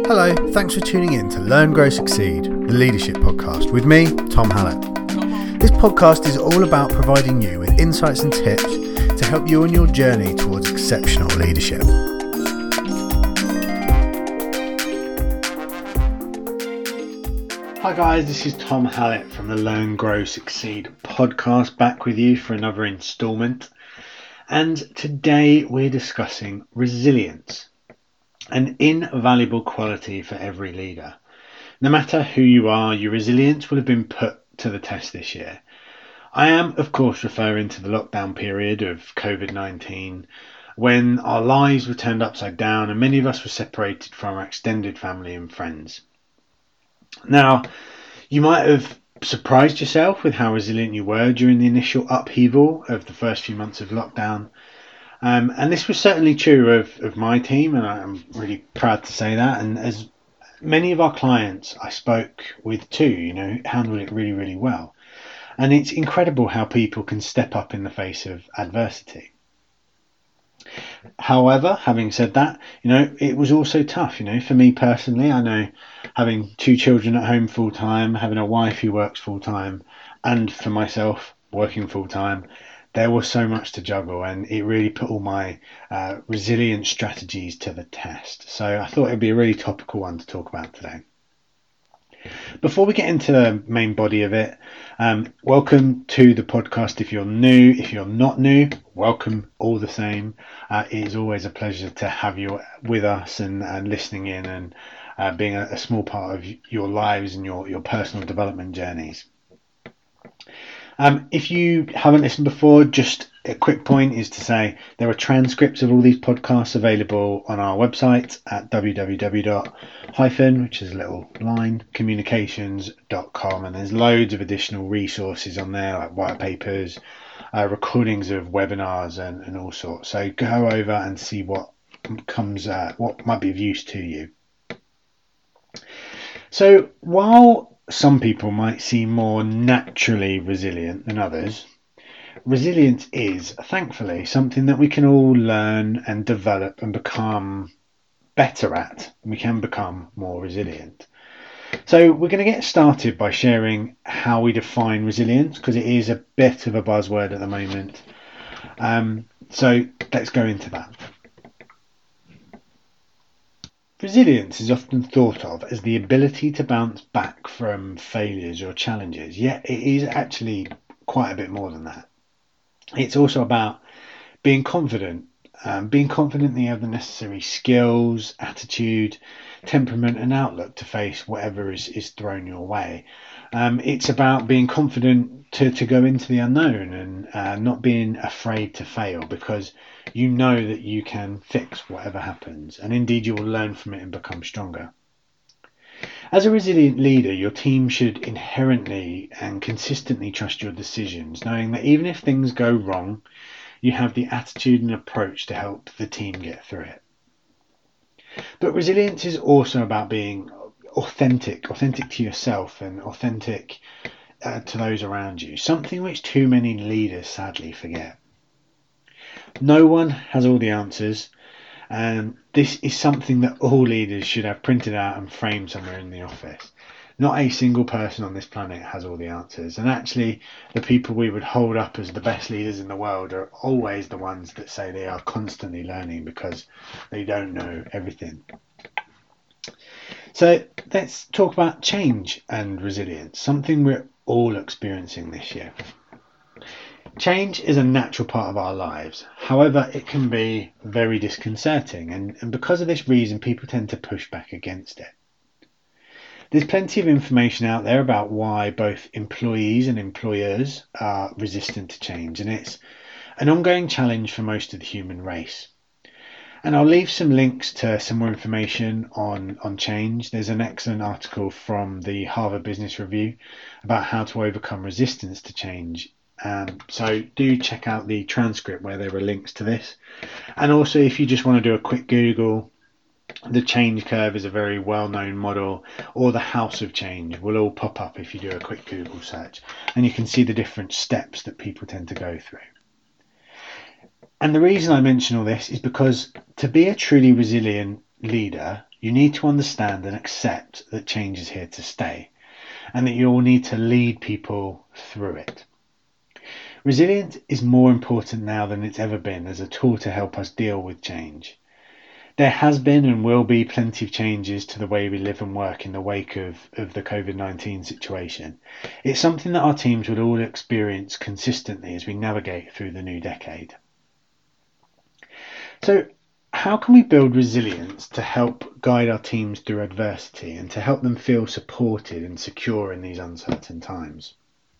Hello, thanks for tuning in to Learn, Grow, Succeed, the Leadership Podcast with me, Tom Hallett. This podcast is all about providing you with insights and tips to help you on your journey towards exceptional leadership. Hi guys, this is Tom Hallett from the Learn, Grow, Succeed podcast, back with you for another instalment. And today we're discussing resilience, an invaluable quality for every leader. No matter who you are, your resilience will have been put to the test this year. I am, of course, referring to the lockdown period of COVID-19, when our lives were turned upside down and many of us were separated from our extended family and friends. Now, you might have surprised yourself with how resilient you were during the initial upheaval of the first few months of lockdown. And this was certainly true of my team, and I'm really proud to say that. And as many of our clients I spoke with too, handled it really, really well. And it's incredible how people can step up in the face of adversity. However, having said that, it was also tough. For me personally, I know having two children at home full time, having a wife who works full time, and for myself working full time, there was so much to juggle, and it really put all my resilience strategies to the test. So I thought it'd be a really topical one to talk about today. Before we get into the main body of it, welcome to the podcast if you're new. If you're not new, welcome all the same. It is always a pleasure to have you with us and listening in and being a small part of your lives and your personal development journeys. If you haven't listened before, just a quick point is to say there are transcripts of all these podcasts available on our website at communications.com, and there's loads of additional resources on there like white papers, recordings of webinars and all sorts. So go over and see what might be of use to you. So while some people might seem more naturally resilient than others, resilience is, thankfully, something that we can all learn and develop and become better at. We can become more resilient. So we're going to get started by sharing how we define resilience, because it is a bit of a buzzword at the moment. So let's go into that. Resilience is often thought of as the ability to bounce back from failures or challenges, yet it is actually quite a bit more than that. It's also about being confident that you have the necessary skills, attitude, temperament and outlook to face whatever is thrown your way. It's about being confident to go into the unknown and not being afraid to fail, because you know that you can fix whatever happens, and indeed you will learn from it and become stronger. As a resilient leader, your team should inherently and consistently trust your decisions, knowing that even if things go wrong, you have the attitude and approach to help the team get through it. But resilience is also about being authentic to yourself and authentic to those around you, something which too many leaders sadly forget. No one has all the answers, and this is something that all leaders should have printed out and framed somewhere in the office. Not a single person on this planet has all the answers, and actually the people we would hold up as the best leaders in the world are always the ones that say they are constantly learning, because they don't know everything. So let's talk about change and resilience, something we're all experiencing this year. Change is a natural part of our lives. However, it can be very disconcerting, and because of this reason, people tend to push back against it. There's plenty of information out there about why both employees and employers are resistant to change, and it's an ongoing challenge for most of the human race. And I'll leave some links to some more information on change. There's an excellent article from the Harvard Business Review about how to overcome resistance to change. So do check out the transcript where there are links to this. And also, if you just want to do a quick Google, the change curve is a very well-known model, or the House of Change will all pop up if you do a quick Google search, and you can see the different steps that people tend to go through. And the reason I mention all this is because to be a truly resilient leader, You need to understand and accept that change is here to stay, and that you'll need to lead people through it. Resilience is more important now than it's ever been as a tool to help us deal with change. There has been and will be plenty of changes to the way we live and work in the wake of the COVID-19 situation. It's something that our teams would all experience consistently as we navigate through the new decade. So, how can we build resilience to help guide our teams through adversity and to help them feel supported and secure in these uncertain times?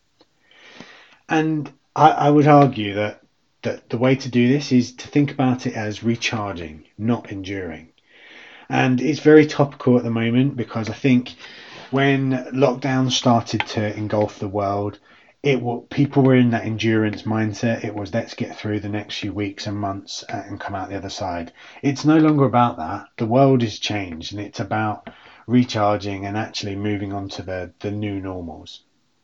And I would argue that the way to do this is to think about it as recharging, not enduring. And it's very topical at the moment because I think when lockdown started to engulf the world, people were in that endurance mindset. It was, let's get through the next few weeks and months and come out the other side. It's no longer about that. The world has changed, and it's about recharging and actually moving on to the new normals.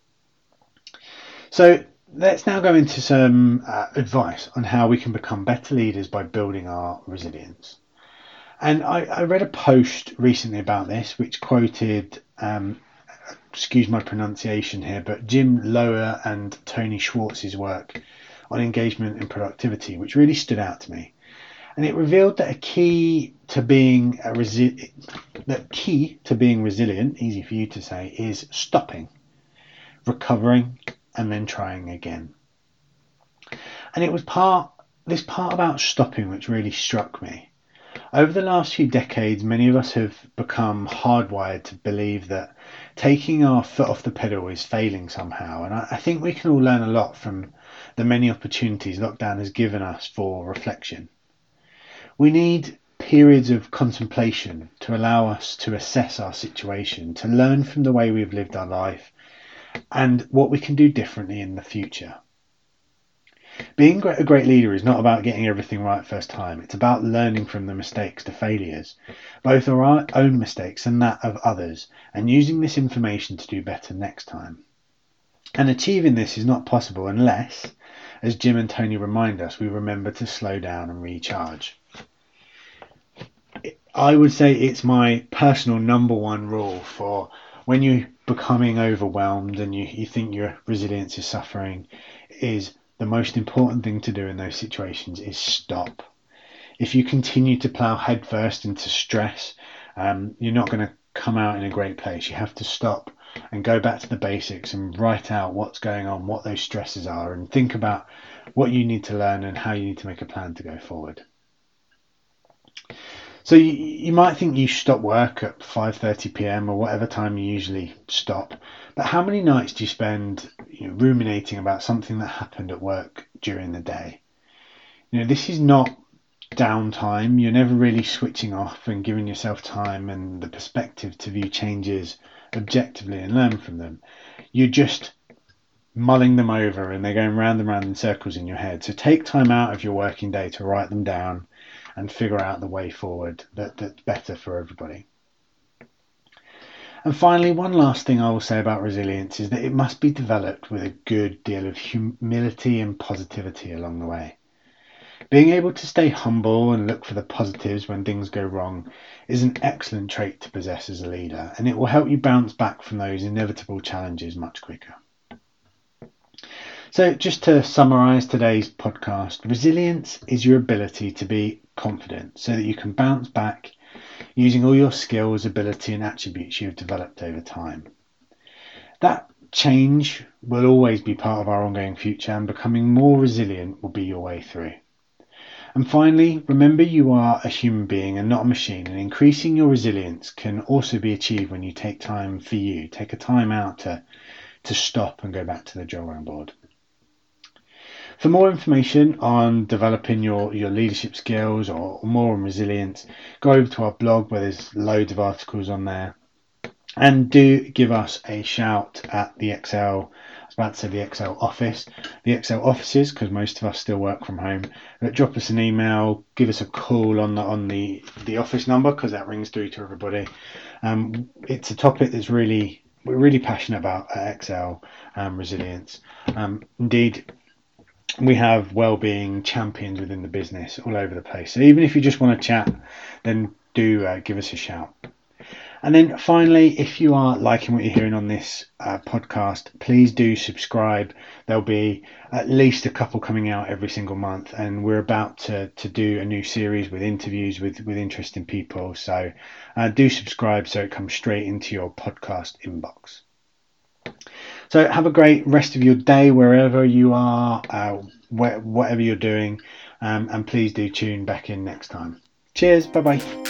So let's now go into some advice on how we can become better leaders by building our resilience. And I read a post recently about this, which quoted, excuse my pronunciation here, but Jim Loehr and Tony Schwartz's work on engagement and productivity, which really stood out to me. And it revealed that a key to being resilient, easy for you to say, is stopping, recovering, and then trying again. And it was this part about stopping which really struck me. Over the last few decades, many of us have become hardwired to believe that taking our foot off the pedal is failing somehow. And I think we can all learn a lot from the many opportunities lockdown has given us for reflection. We need periods of contemplation to allow us to assess our situation, to learn from the way we've lived our life, and what we can do differently in the future. Being a great leader is not about getting everything right first time. It's about learning from the mistakes, the failures, both our own mistakes and that of others, and using this information to do better next time. And achieving this is not possible unless, as Jim and Tony remind us, we remember to slow down and recharge. I would say it's my personal number one rule for when you're becoming overwhelmed and you think your resilience is suffering, is the most important thing to do in those situations is stop. If you continue to plow headfirst into stress, you're not going to come out in a great place. You have to stop and go back to the basics and write out what's going on, what those stresses are, and think about what you need to learn and how you need to make a plan to go forward. So you might think you stop work at 5:30 p.m. or whatever time you usually stop, but how many nights do you spend ruminating about something that happened at work during the day? This is not downtime. You're never really switching off and giving yourself time and the perspective to view changes objectively and learn from them. You're just mulling them over and they're going round and round in circles in your head. So take time out of your working day to write them down and figure out the way forward that's better for everybody. And finally, one last thing I will say about resilience is that it must be developed with a good deal of humility and positivity along the way. Being able to stay humble and look for the positives when things go wrong is an excellent trait to possess as a leader, and it will help you bounce back from those inevitable challenges much quicker. So just to summarise today's podcast, resilience is your ability to be confident so that you can bounce back using all your skills, ability and attributes you've developed over time. That change will always be part of our ongoing future, and becoming more resilient will be your way through. And finally, remember you are a human being and not a machine, and increasing your resilience can also be achieved when you take time for you. Take a time out to stop and go back to the drawing board. For more information on developing your leadership skills or more on resilience, go over to our blog where there's loads of articles on there. And do give us a shout at the Excel, I was about to say the Excel office, the Excel offices, because most of us still work from home. But drop us an email, give us a call on the office number, because that rings through to everybody. It's a topic that's we're really passionate about at Excel, resilience. Indeed, we have well-being champions within the business all over the place. So even if you just want to chat, then do give us a shout. And then finally, if you are liking what you're hearing on this podcast, please do subscribe. There'll be at least a couple coming out every single month, and we're about to do a new series with interviews with interesting people. So do subscribe so it comes straight into your podcast inbox. So have a great rest of your day wherever you are, whatever you're doing, and please do tune back in next time. Cheers, bye bye.